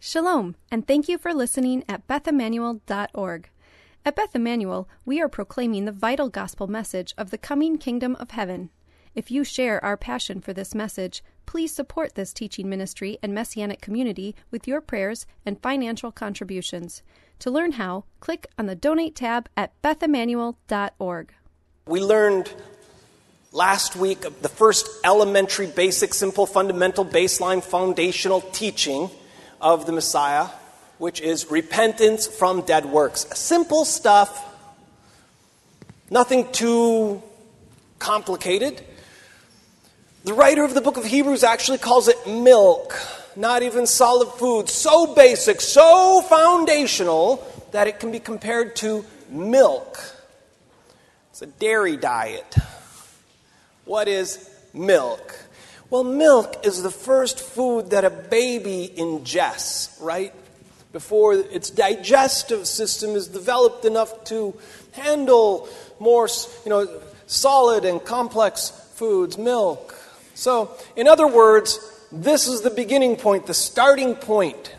Shalom, and thank you for listening at BethEmmanuel.org. At Beth Emmanuel, we are proclaiming the vital gospel message of the coming kingdom of heaven. If you share our passion for this message, please support this teaching ministry and messianic community with your prayers and financial contributions. To learn how, click on the Donate tab at BethEmmanuel.org. We learned last week of the first elementary, basic, simple, fundamental, baseline, foundational teaching of the Messiah, which is repentance from dead works. Simple stuff, nothing too complicated. The writer of the book of Hebrews actually calls it milk, not even solid food. So basic, so foundational that it can be compared to milk. It's a dairy diet. What is milk? Well, milk is the first food that a baby ingests, right? Before its digestive system is developed enough to handle more, solid and complex foods, milk. So, in other words, this is the beginning point, the starting point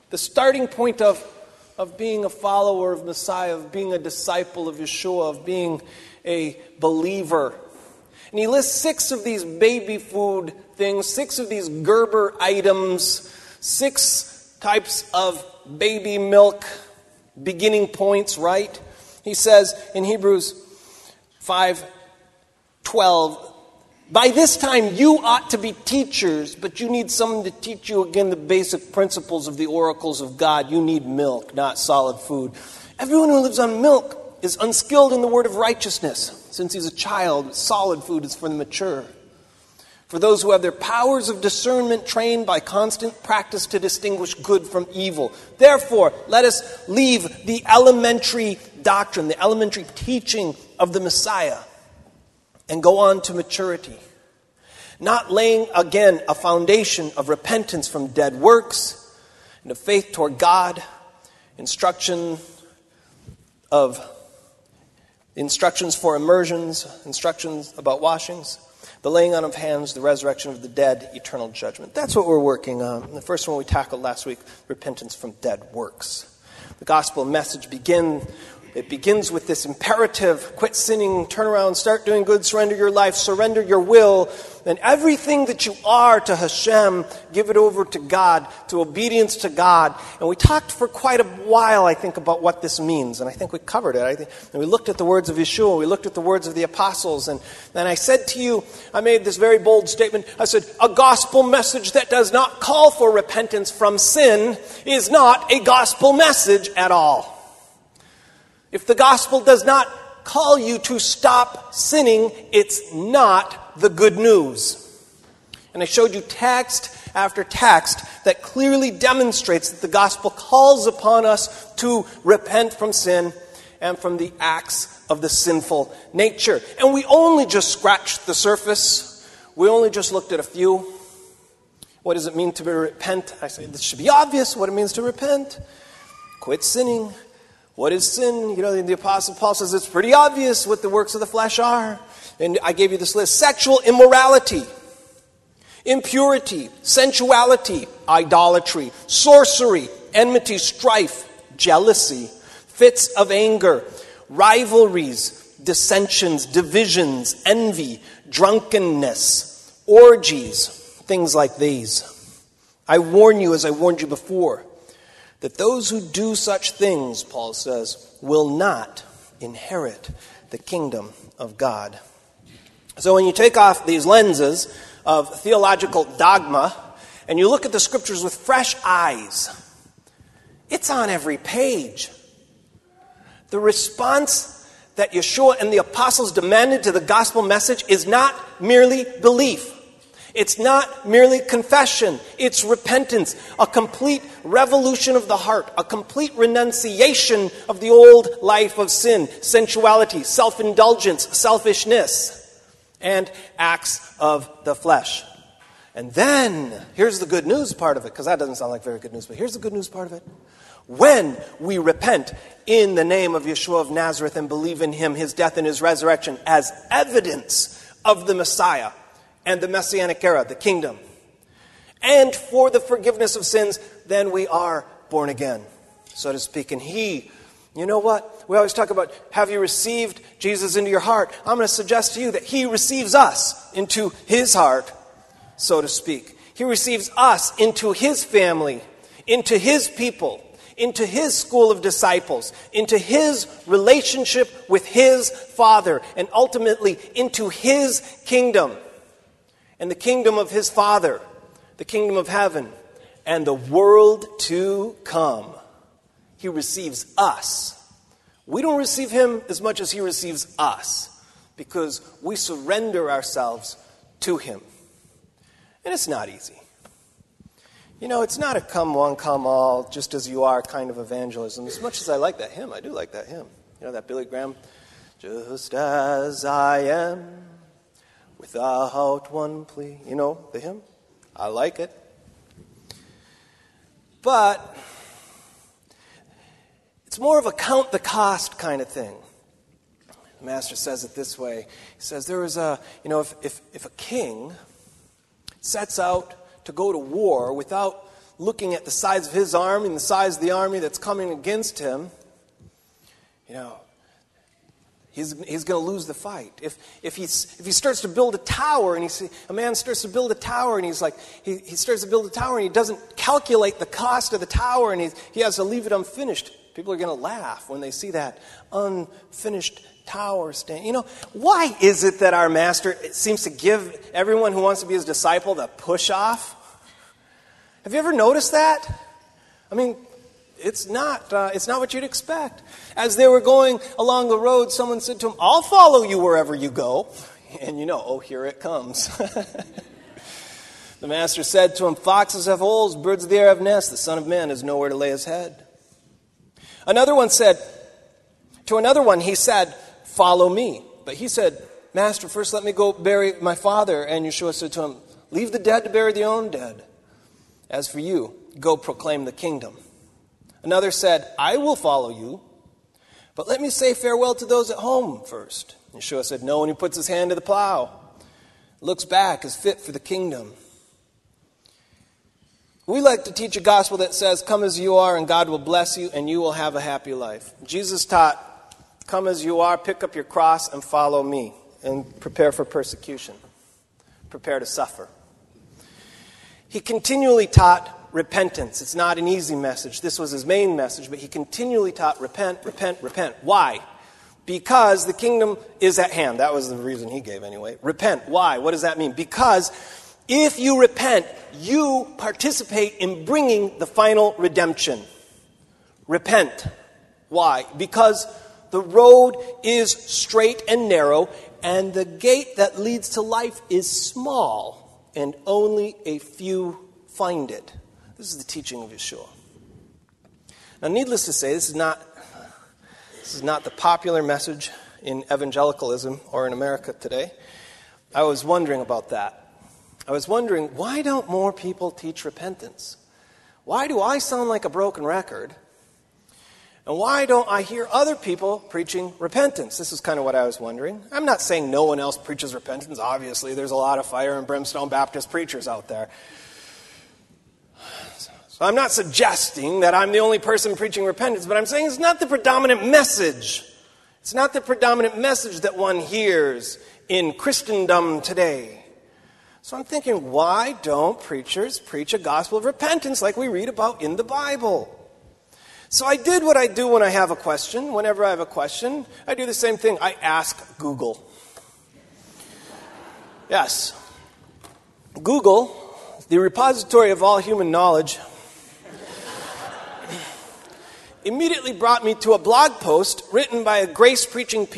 of being a follower of Messiah, of being a disciple of Yeshua, of being a believer. And he lists 6 of these baby food things, 6 of these Gerber items, 6 types of baby milk beginning points, right? He says in Hebrews 5:12, by this time you ought to be teachers, but you need someone to teach you again the basic principles of the oracles of God. You need milk, not solid food. Everyone who lives on milk is unskilled in the word of righteousness. Since he's a child, solid food is for the mature. For those who have their powers of discernment trained by constant practice to distinguish good from evil. Therefore, let us leave the elementary doctrine, the elementary teaching of the Messiah, and go on to maturity. Not laying, again, a foundation of repentance from dead works and of faith toward God, instructions for immersions, instructions about washings, the laying on of hands, the resurrection of the dead, eternal judgment. That's what we're working on. The first one we tackled last week, repentance from dead works. The gospel message begins with this imperative: quit sinning, turn around, start doing good, surrender your life, surrender your will, and everything that you are to Hashem, give it over to God, to obedience to God. And we talked for quite a while, I think, about what this means, and I think we covered it. And we looked at the words of Yeshua, we looked at the words of the apostles, and then I said to you, I made this very bold statement. I said, a gospel message that does not call for repentance from sin is not a gospel message at all. If the gospel does not call you to stop sinning, it's not the good news. And I showed you text after text that clearly demonstrates that the gospel calls upon us to repent from sin and from the acts of the sinful nature. And we only just scratched the surface. We only just looked at a few. What does it mean to repent? I say this should be obvious what it means to repent. Quit sinning. What is sin? The Apostle Paul says it's pretty obvious what the works of the flesh are. And I gave you this list. Sexual immorality, impurity, sensuality, idolatry, sorcery, enmity, strife, jealousy, fits of anger, rivalries, dissensions, divisions, envy, drunkenness, orgies, things like these. I warn you, as I warned you before, that those who do such things, Paul says, will not inherit the kingdom of God. So when you take off these lenses of theological dogma and you look at the scriptures with fresh eyes, it's on every page. The response that Yeshua and the apostles demanded to the gospel message is not merely belief. It's not merely confession, it's repentance, a complete revolution of the heart, a complete renunciation of the old life of sin, sensuality, self-indulgence, selfishness, and acts of the flesh. And then, here's the good news part of it, because that doesn't sound like very good news, but here's the good news part of it. When we repent in the name of Yeshua of Nazareth and believe in him, his death and his resurrection as evidence of the Messiah and the Messianic era, the kingdom, and for the forgiveness of sins, then we are born again, so to speak. And He, you know what? We always talk about, have you received Jesus into your heart? I'm going to suggest to you that He receives us into His heart, so to speak. He receives us into His family, into His people, into His school of disciples, into His relationship with His Father, and ultimately into His kingdom. And the kingdom of His Father, the kingdom of heaven, and the world to come. He receives us. We don't receive Him as much as He receives us, because we surrender ourselves to Him. And it's not easy. You know, it's not a come one, come all, just as you are kind of evangelism. As much as I like that hymn, I do like that hymn. You know, that Billy Graham, just as I am, without one plea. You know the hymn? I like it. But it's more of a count the cost kind of thing. The Master says it this way. He says there is if a king sets out to go to war without looking at the size of his army and the size of the army that's coming against him, you know, he's going to lose the fight. If he starts to build a tower, and a man starts to build a tower, and he starts to build a tower, and he doesn't calculate the cost of the tower, and he has to leave it unfinished, people are going to laugh when they see that unfinished tower stand. You know, why is it that our Master seems to give everyone who wants to be His disciple the push-off? Have you ever noticed that? I mean, it's not what you'd expect. As they were going along the road, someone said to him, I'll follow you wherever you go. And you know, oh, here it comes. The Master said to him, foxes have holes, birds of the air have nests, the Son of Man has nowhere to lay His head. To another one, He said, follow me. But he said, Master, first let me go bury my father. And Yeshua said to him, leave the dead to bury their own dead. As for you, go proclaim the kingdom. Another said, I will follow you, but let me say farewell to those at home first. Yeshua said, no one who puts his hand to the plow, looks back, is fit for the kingdom. We like to teach a gospel that says, come as you are and God will bless you and you will have a happy life. Jesus taught, come as you are, pick up your cross and follow me and prepare for persecution. Prepare to suffer. He continually taught repentance. It's not an easy message. This was His main message, but He continually taught repent, repent, repent. Why? Because the kingdom is at hand. That was the reason He gave anyway. Repent. Why? What does that mean? Because if you repent, you participate in bringing the final redemption. Repent. Why? Because the road is straight and narrow, and the gate that leads to life is small, and only a few find it. This is the teaching of Yeshua. Now, needless to say, this is not the popular message in evangelicalism or in America today. I was wondering about that. I was wondering, why don't more people teach repentance? Why do I sound like a broken record? And why don't I hear other people preaching repentance? This is kind of what I was wondering. I'm not saying no one else preaches repentance. Obviously, there's a lot of fire and brimstone Baptist preachers out there. So I'm not suggesting that I'm the only person preaching repentance, but I'm saying it's not the predominant message. It's not the predominant message that one hears in Christendom today. So I'm thinking, why don't preachers preach a gospel of repentance like we read about in the Bible? So I did what I do when I have a question. Whenever I have a question, I do the same thing. I ask Google. Yes. Google, the repository of all human knowledge, immediately brought me to a blog post written by a grace preaching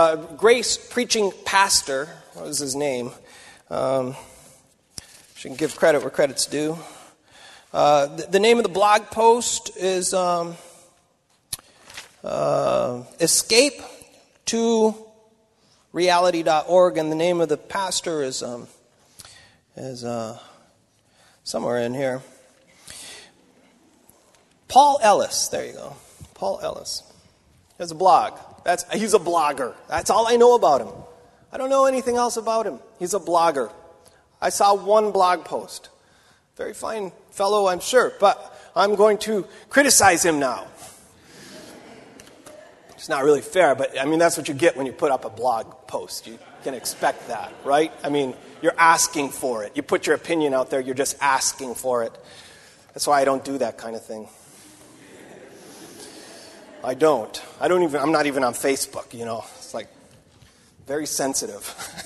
pastor. What was his name? Should give credit where credit's due. The name of the blog post is Escape to Reality.org, and the name of the pastor is somewhere in here. Paul Ellis. There you go. Paul Ellis. He has a blog. He's a blogger. That's all I know about him. I don't know anything else about him. He's a blogger. I saw one blog post. Very fine fellow, I'm sure. But I'm going to criticize him now. It's not really fair, but I mean, that's what you get when you put up a blog post. You can expect that, right? I mean, you're asking for it. You put your opinion out there, you're just asking for it. That's why I don't do that kind of thing. I'm not even on Facebook, you know. It's like very sensitive.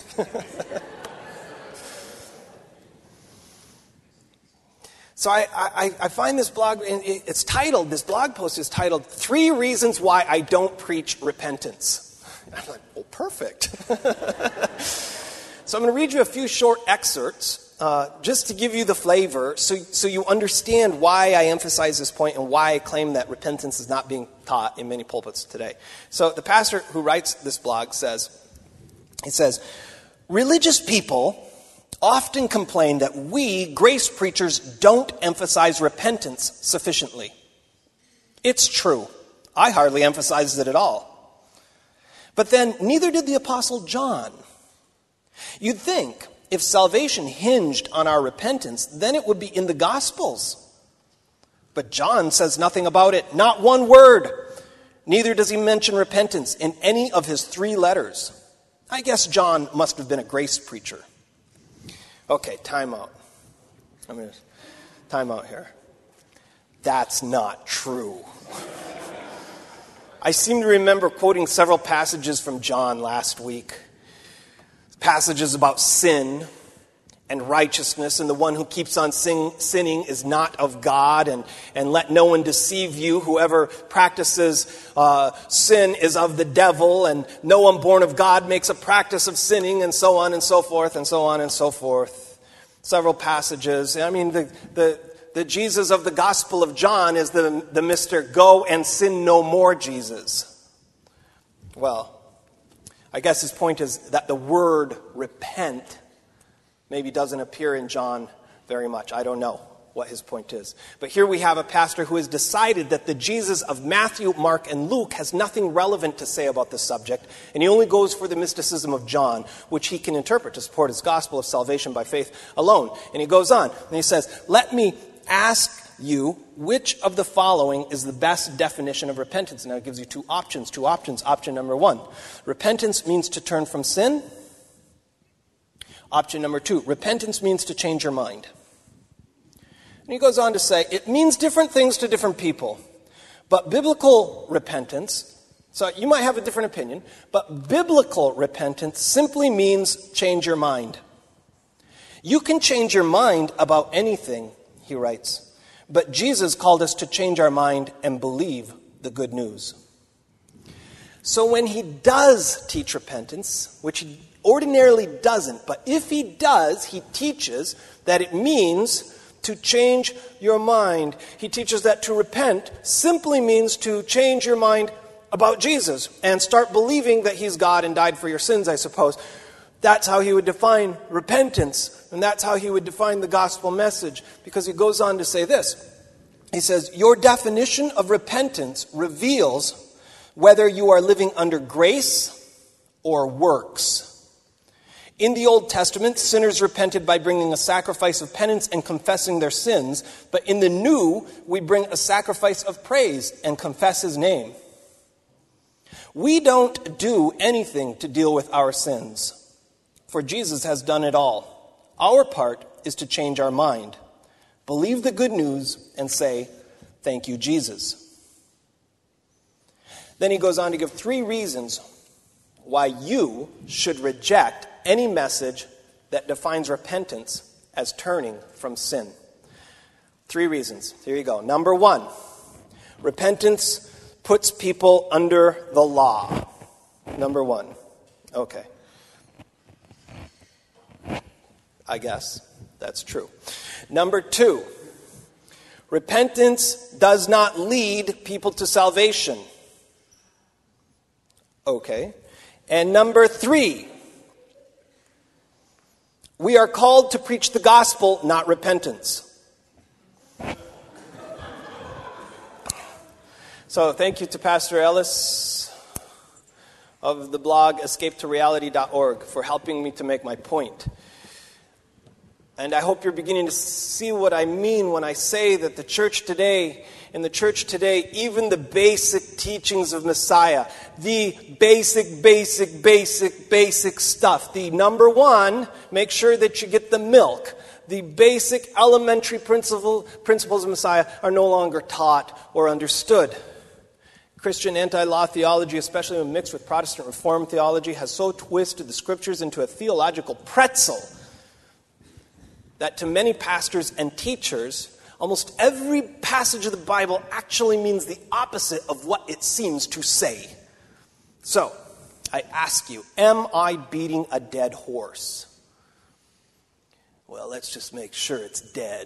So I find this blog, and this blog post is titled, 3 Reasons Why I Don't Preach Repentance. And I'm like, well, perfect. So I'm going to read you a few short excerpts, just to give you the flavor, so you understand why I emphasize this point and why I claim that repentance is not being taught in many pulpits today. So the pastor who writes this blog says, religious people often complain that we, grace preachers, don't emphasize repentance sufficiently. It's true. I hardly emphasized it at all. But then, neither did the Apostle John. You'd think if salvation hinged on our repentance, then it would be in the Gospels. But John says nothing about it, not one word. Neither does he mention repentance in any of his 3 letters. I guess John must have been a grace preacher. Okay, time out. Time out here. That's not true. I seem to remember quoting several passages from John last week. Passages about sin and righteousness, and the one who keeps on sinning is not of God, and let no one deceive you. Whoever practices sin is of the devil, and no one born of God makes a practice of sinning, and so on and so forth, and so on and so forth. Several passages. I mean, the Jesus of the Gospel of John is the Mr. Go and sin no more Jesus. Well, I guess his point is that the word repent maybe doesn't appear in John very much. I don't know what his point is. But here we have a pastor who has decided that the Jesus of Matthew, Mark, and Luke has nothing relevant to say about this subject, and he only goes for the mysticism of John, which he can interpret to support his gospel of salvation by faith alone. And he goes on, and he says, let me ask you which of the following is the best definition of repentance. Now it gives you 2 options. Option number 1, repentance means to turn from sin. Option number 2, repentance means to change your mind. And he goes on to say, it means different things to different people. But biblical repentance, so you might have a different opinion, but biblical repentance simply means change your mind. You can change your mind about anything, he writes. But Jesus called us to change our mind and believe the good news. So when he does teach repentance, which he ordinarily doesn't, but if he does, he teaches that it means to change your mind. He teaches that to repent simply means to change your mind about Jesus and start believing that he's God and died for your sins, I suppose. That's how he would define repentance, and that's how he would define the gospel message, because he goes on to say this. He says, your definition of repentance reveals whether you are living under grace or works. In the Old Testament, sinners repented by bringing a sacrifice of penance and confessing their sins. But in the New, we bring a sacrifice of praise and confess his name. We don't do anything to deal with our sins, for Jesus has done it all. Our part is to change our mind, believe the good news, and say, thank you, Jesus. Then he goes on to give 3 reasons why you should reject any message that defines repentance as turning from sin. 3 reasons. Here you go. Number 1, repentance puts people under the law. Number 1. Okay. I guess that's true. Number 2, repentance does not lead people to salvation. Okay. And number 3, we are called to preach the gospel, not repentance. So thank you to Pastor Ellis of the blog escapetoreality.org for helping me to make my point. And I hope you're beginning to see what I mean when I say that in the church today, even the basic teachings of Messiah, the basic stuff. The number one, make sure that you get the milk. The basic elementary principles of Messiah are no longer taught or understood. Christian anti-law theology, especially when mixed with Protestant Reformed theology, has so twisted the Scriptures into a theological pretzel that to many pastors and teachers, almost every passage of the Bible actually means the opposite of what it seems to say. So, I ask you, am I beating a dead horse? Well, let's just make sure it's dead.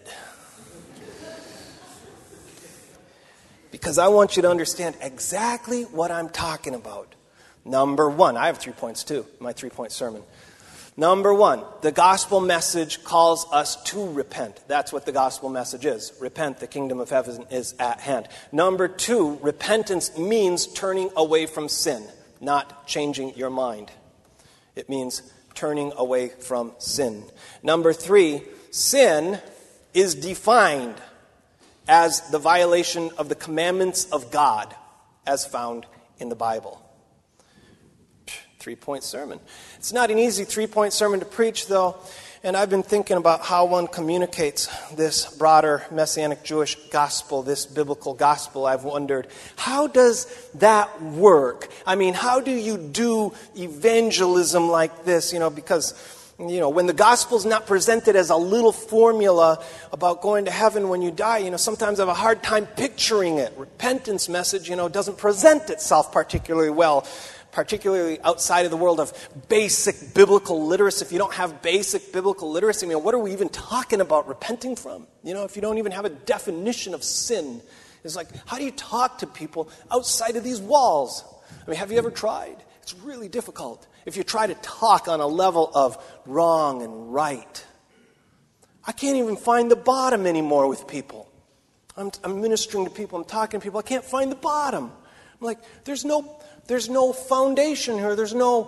Because I want you to understand exactly what I'm talking about. Number one, I have 3 points too, my 3-point sermon. Number one, the gospel message calls us to repent. That's what the gospel message is. Repent, the kingdom of heaven is at hand. Number two, repentance means turning away from sin, not changing your mind. It means turning away from sin. Number three, sin is defined as the violation of the commandments of God as found in the Bible. 3-point sermon. It's not an easy 3-point sermon to preach, though, and I've been thinking about how one communicates this broader Messianic Jewish gospel, this biblical gospel. I've wondered, how does that work? I mean, how do you do evangelism like this? Because when the gospel's not presented as a little formula about going to heaven when you die, sometimes I have a hard time picturing it. Repentance message, doesn't present itself particularly well, particularly outside of the world of basic biblical literacy. If you don't have basic biblical literacy, what are we even talking about repenting from? If you don't even have a definition of sin, it's like, how do you talk to people outside of these walls? Have you ever tried? It's really difficult. If you try to talk on a level of wrong and right, I can't even find the bottom anymore with people. I'm ministering to people, I'm talking to people, I can't find the bottom. I'm like, there's no foundation here.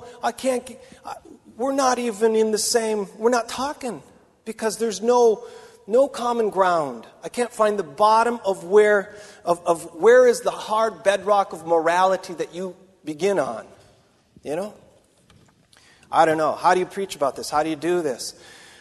We're not even in the same, we're not talking because there's no common ground. I can't find the bottom of where is the hard bedrock of morality that you begin on. I don't know. How do you preach about this? How do you do this?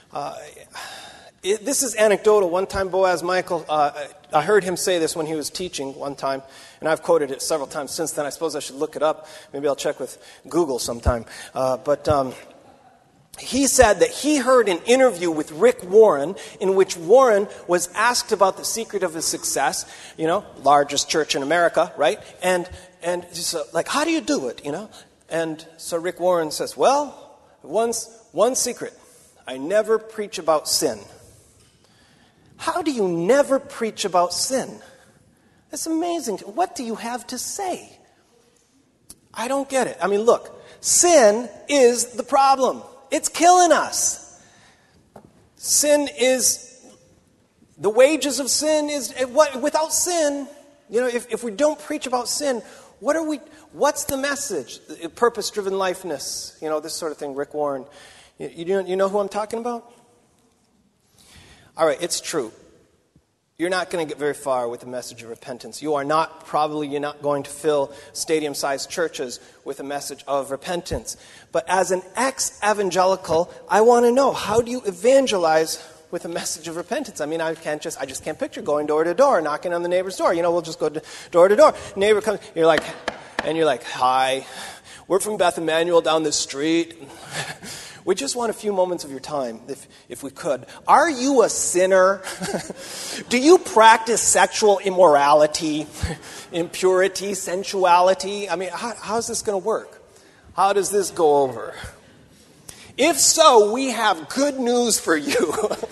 This is anecdotal. One time Boaz Michael, I heard him say this when he was teaching one time, and I've quoted it several times since then. I suppose I should look it up. Maybe I'll check with Google sometime. But he said that he heard an interview with Rick Warren in which Warren was asked about the secret of his success, largest church in America, right? And so, how do you do it, And so Rick Warren says, well, one secret. I never preach about sin. How do you never preach about sin? That's amazing. What do you have to say? I don't get it. Look, sin is the problem. It's killing us. Sin is, the wages of sin is, without sin, if we don't preach about sin, what's the message? Purpose-driven lifeness, this sort of thing, Rick Warren. You know who I'm talking about? All right, it's true. You're not going to get very far with the message of repentance. You're not going to fill stadium-sized churches with a message of repentance. But as an ex-evangelical, I want to know, how do you evangelize with a message of repentance? I just can't picture going door to door, knocking on the neighbor's door. We'll just go door to door. Neighbor comes, you're like, hi, we're from Beth Emmanuel down the street. We just want a few moments of your time, if we could. Are you a sinner? Do you practice sexual immorality, impurity, sensuality? How's this going to work? How does this go over? If so, we have good news for you.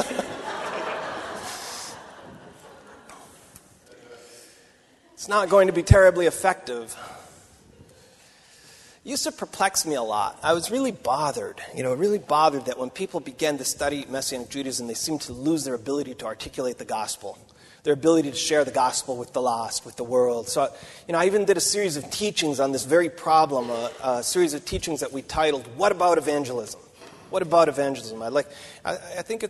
It's not going to be terribly effective. It used to perplex me a lot. I was really bothered, that when people began to study Messianic Judaism, they seemed to lose their ability to articulate the gospel, their ability to share the gospel with the lost, with the world. So, I even did a series of teachings on this very problem, a series of teachings that we titled, What About Evangelism? What about evangelism? I think it's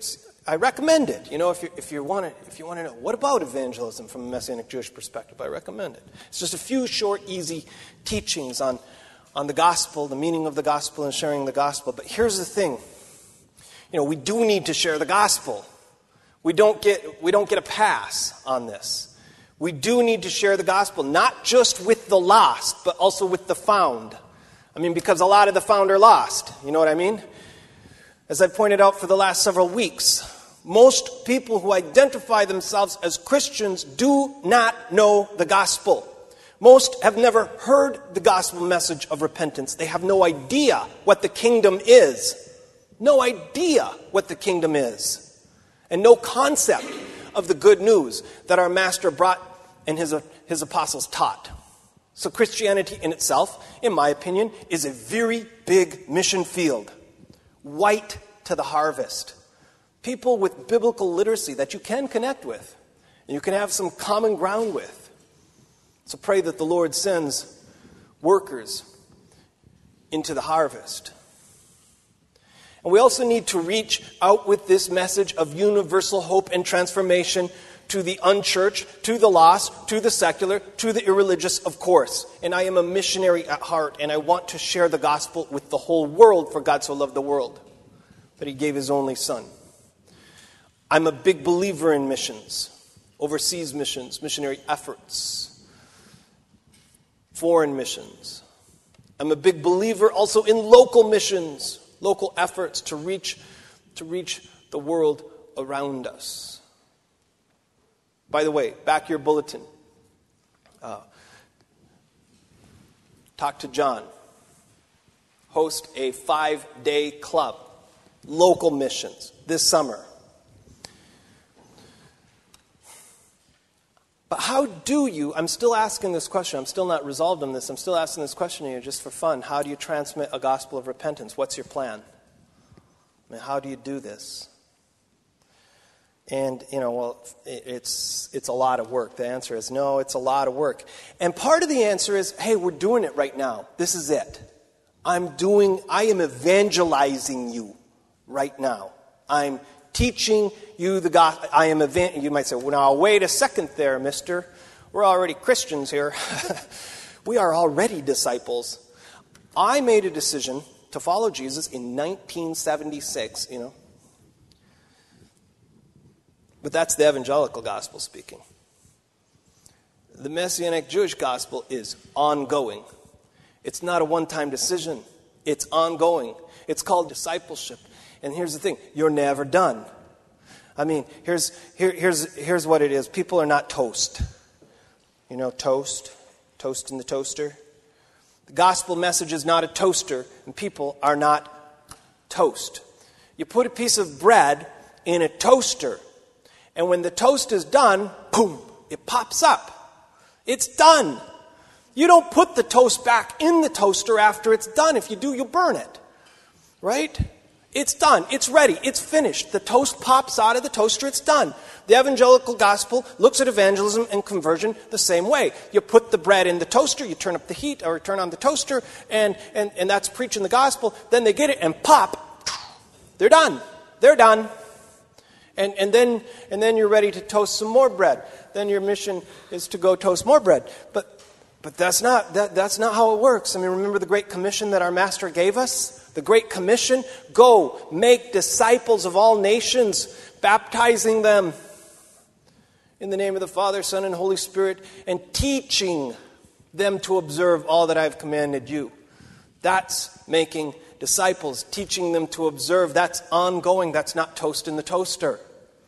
I recommend it. If you want to know, what about evangelism from a Messianic Jewish perspective, I recommend it. It's just a few short, easy teachings on the gospel, the meaning of the gospel, and sharing the gospel. But here's the thing. We do need to share the gospel. We don't get a pass on this. We do need to share the gospel, not just with the lost, but also with the found. Because a lot of the found are lost. You know what I mean? As I pointed out for the last several weeks, most people who identify themselves as Christians do not know the gospel. Most have never heard the gospel message of repentance. They have no idea what the kingdom is. No idea what the kingdom is. And no concept of the good news that our Master brought and his apostles taught. So Christianity in itself, in my opinion, is a very big mission field. White to the harvest. People with biblical literacy that you can connect with. And you can have some common ground with. So pray that the Lord sends workers into the harvest. And we also need to reach out with this message of universal hope and transformation to the unchurched, to the lost, to the secular, to the irreligious, of course. And I am a missionary at heart, and I want to share the gospel with the whole world, for God so loved the world that he gave his only Son. I'm a big believer in missions, overseas missions, missionary efforts, foreign missions. I'm a big believer also in local missions, local efforts to reach the world around us. By the way, back your bulletin. Talk to John. Host a 5-day club, local missions, this summer. But how do you, I'm still asking this question, I'm still not resolved on this, I'm still asking this question here just for fun. How do you transmit a gospel of repentance? What's your plan? How do you do this? And, it's a lot of work. The answer is no, it's a lot of work. And part of the answer is, hey, we're doing it right now. This is it. I am evangelizing you right now. I'm teaching you the gospel. You might say, well, now wait a second there, mister. We're already Christians here. We are already disciples. I made a decision to follow Jesus in 1976, But that's the evangelical gospel speaking. The Messianic Jewish gospel is ongoing. It's not a one-time decision. It's ongoing. It's called discipleship. And here's the thing. You're never done. Here's what it is. People are not toast. Toast? Toast in the toaster? The gospel message is not a toaster, and people are not toast. You put a piece of bread in a toaster, and when the toast is done, boom, it pops up. It's done. You don't put the toast back in the toaster after it's done. If you do, you'll burn it. Right? It's done. It's ready. It's finished. The toast pops out of the toaster. It's done. The evangelical gospel looks at evangelism and conversion the same way. You put the bread in the toaster, you turn up the heat or turn on the toaster, and that's preaching the gospel. Then they get it and pop. They're done. They're done. And then you're ready to toast some more bread. Then your mission is to go toast more bread. But that's not how it works. Remember the Great Commission that our Master gave us? The Great Commission? Go, make disciples of all nations, baptizing them in the name of the Father, Son, and Holy Spirit, and teaching them to observe all that I have commanded you. That's making disciples, teaching them to observe. That's ongoing. That's not toast in the toaster.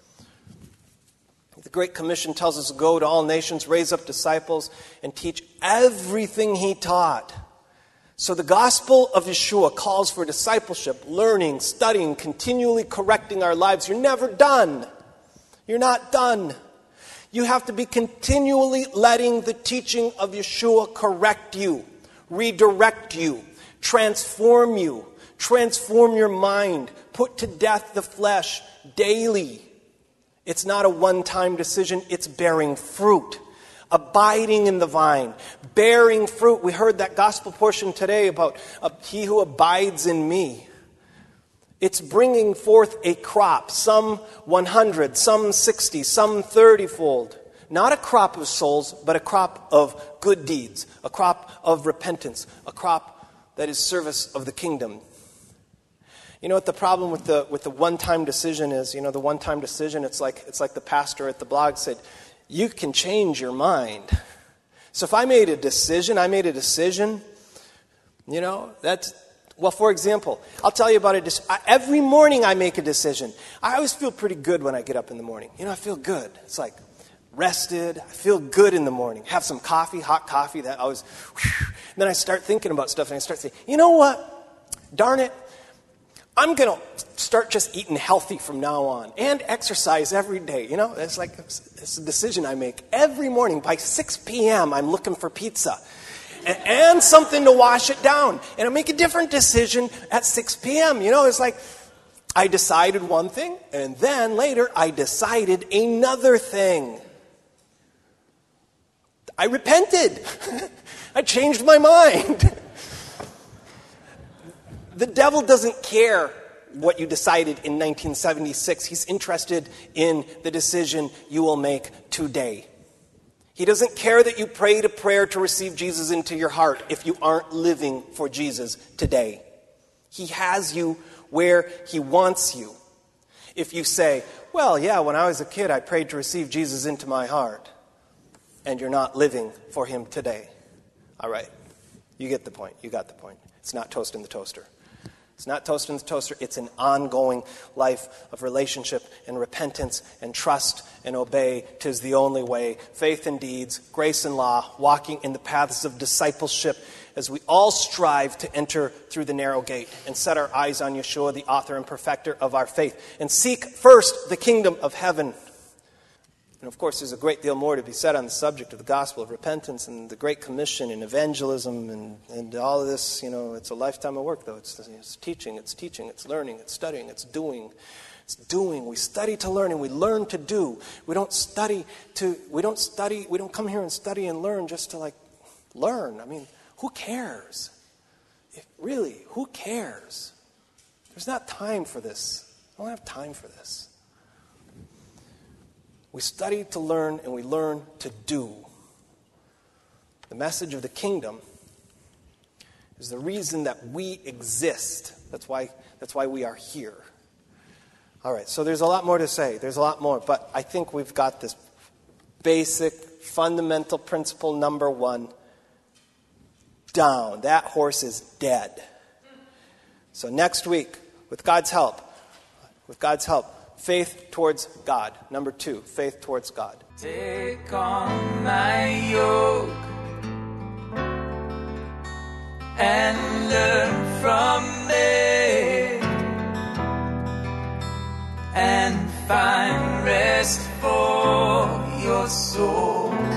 The Great Commission tells us to go to all nations, raise up disciples, and teach everything he taught. So the gospel of Yeshua calls for discipleship, learning, studying, continually correcting our lives. You're never done. You're not done. You have to be continually letting the teaching of Yeshua correct you, redirect you, transform your mind, put to death the flesh daily. It's not a one-time decision. It's bearing fruit. Abiding in the vine, bearing fruit. We heard that gospel portion today about he who abides in me. It's bringing forth a crop, some 100, some 60, some 30-fold. Not a crop of souls, but a crop of good deeds, a crop of repentance, a crop that is service of the kingdom. You know what the problem with the one-time decision is? You know, the one-time decision, it's like the pastor at the blog said, you can change your mind. So if I made a decision, you know, well, for example, I'll tell you about it. Every morning I make a decision. I always feel pretty good when I get up in the morning. You know, I feel good. It's like rested. I feel good in the morning. Have some coffee, hot coffee. That always. And then I start thinking about stuff, and I start saying, you know what? Darn it. I'm going to start just eating healthy from now on and exercise every day. You know, it's a decision I make every morning. By 6 p.m., I'm looking for pizza and something to wash it down. And I make a different decision at 6 p.m. You know, it's like I decided one thing, and then later I decided another thing. I repented. I changed my mind. The devil doesn't care what you decided in 1976. He's interested in the decision you will make today. He doesn't care that you prayed a prayer to receive Jesus into your heart if you aren't living for Jesus today. He has you where he wants you. If you say, well, yeah, when I was a kid, I prayed to receive Jesus into my heart, and you're not living for him today. All right, you get the point. You got the point. It's not toast in the toaster. It's not toast in the toaster. It's an ongoing life of relationship and repentance and trust and obey. 'Tis the only way. Faith and deeds, grace and law, walking in the paths of discipleship as we all strive to enter through the narrow gate and set our eyes on Yeshua, the author and perfecter of our faith, and seek first the kingdom of heaven. And of course, there's a great deal more to be said on the subject of the gospel of repentance and the Great Commission and evangelism and all of this. You know, it's a lifetime of work, though. It's teaching, it's learning, it's studying, it's doing. It's doing. We study to learn and we learn to do. We don't come here and study and learn just to learn. I mean, who cares? Really, who cares? There's not time for this. I don't have time for this. We study to learn and we learn to do. The message of the kingdom is the reason that we exist. That's why we are here. All right, so there's a lot more to say. There's a lot more, but I think we've got this basic, fundamental principle number one down. That horse is dead. So next week, with God's help, faith towards God. Number 2, faith towards God. Take on my yoke and learn from me and find rest for your soul.